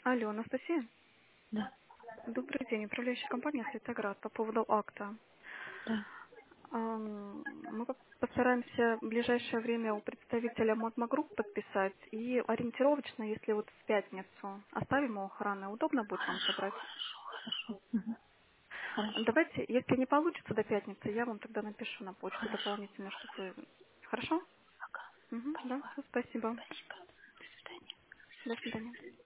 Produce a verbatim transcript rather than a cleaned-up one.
Алло, Анастасия? Да, Добрый день, управляющая компания «Светоград» по поводу акта. да. Ам, Мы по- постараемся в ближайшее время у представителя Мотма Групп подписать и ориентировочно, если вот в пятницу оставим у охраны, удобно будет вам Хорошо, забрать? хорошо, хорошо. Мгм. Хорошо, Давайте, если не получится до пятницы, я вам тогда напишу на почту хорошо. дополнительно, чтобы вы... Хорошо? Пока. Угу, да, Поняла. всё, спасибо. Спасибо. До свидания. До свидания.